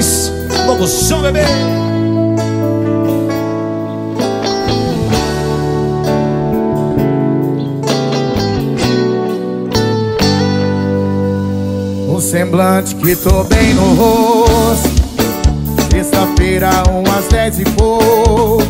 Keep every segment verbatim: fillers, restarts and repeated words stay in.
Alves, locução, bebê. Um semblante que tô bem no rosto. Sexta-feira, umas dez e pouco.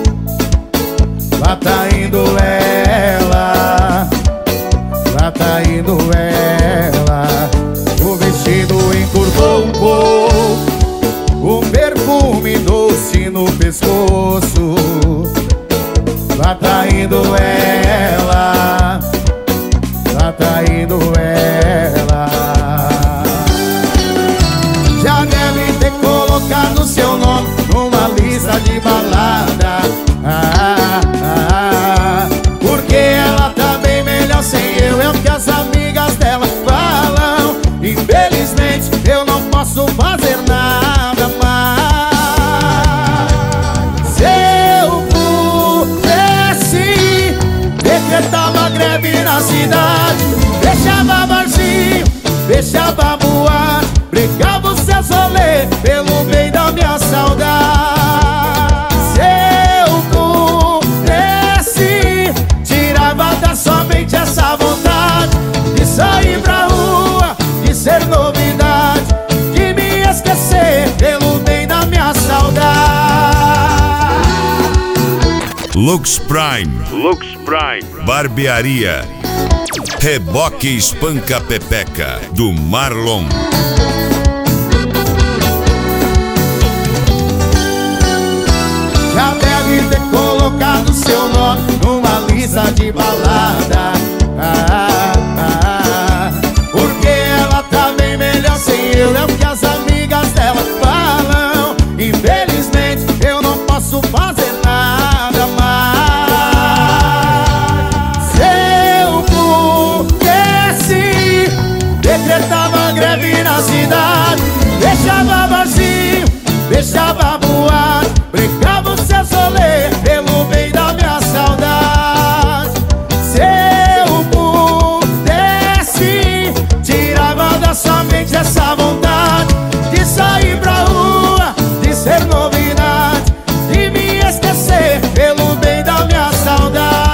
Lá tá indo ela, lá tá indo ela. O vestido encurtou um pouco, o perfume doce no pescoço. Lá tá indo ela, lá tá indo ela. Já deve ter colocado seu nome numa lista de balada. Ah, ah, porque ela tá bem melhor sem eu. É o que as amigas dela falam. Infelizmente eu não posso fazer nada mais. Se eu pudesse, decretava greve na cidade, fechava barzinho, fechava boate, brincava os seus rolê pelo bem da minha saudade. Somente essa vontade de sair pra rua, de ser novidade, de me esquecer pelo bem da minha saudade. Lux Prime, Lux Prime, barbearia, reboque espanca pepeca do Marlon. Já deve ter colocado seu nome numa lista de balada. Ah, ah, porque ela tá bem melhor sem eu. É o que as amigas dela falam. Infelizmente eu não posso fazer nada mais. Se eu pudesse, decretava greve na cidade, deixava vazio, deixava boate, brincava os seus rolê pelo bem da minha saudade. Se eu pudesse, tirava da sua mente essa vontade de sair pra rua, de ser novidade, de me esquecer pelo bem da minha saudade.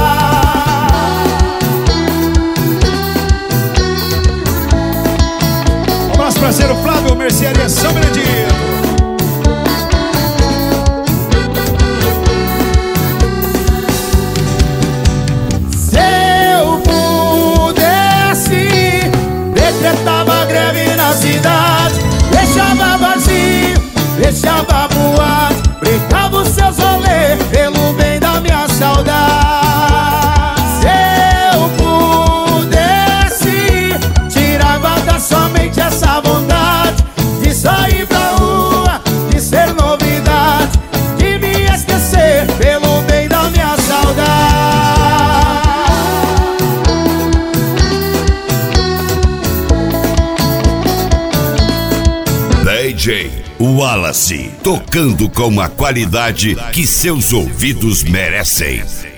O nosso parceiro Flávio, Mercearia São Benedito. Decretava greve na cidade, deixava vazio, deixava boate, brincava os seus rolê pelo bem da minha saudade. Se eu pudesse, tirava da sua mente essa vontade de sair pra rua, de ser novidade, de me esquecer pelo bem da minha saudade. D J Wallace, tocando com a qualidade que seus ouvidos merecem.